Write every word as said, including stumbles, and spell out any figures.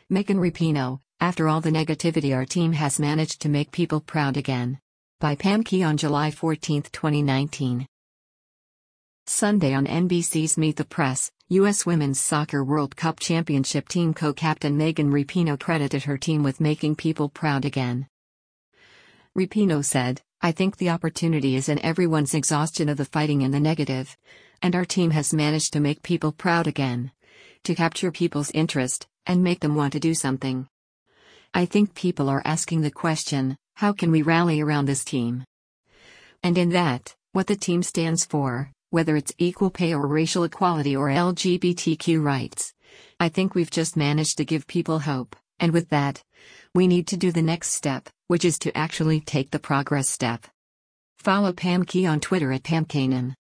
Megan Rapinoe, after all the negativity, our team has managed to make people proud again. By Pam Key on July fourteenth, twenty nineteen. Sunday on N B C's Meet the Press, U S Women's Soccer World Cup Championship team co-captain Megan Rapinoe credited her team with making people proud again. Rapinoe said, "I think the opportunity is in everyone's exhaustion of the fighting and the negative. And our team has managed to make people proud again. To capture people's interest, and make them want to do something. I think people are asking the question, how can we rally around this team? And in that, what the team stands for, whether it's equal pay or racial equality or L G B T Q rights. I think we've just managed to give people hope, and with that, we need to do the next step, which is to actually take the progress step." Follow Pam Key on Twitter at Pam Kanan.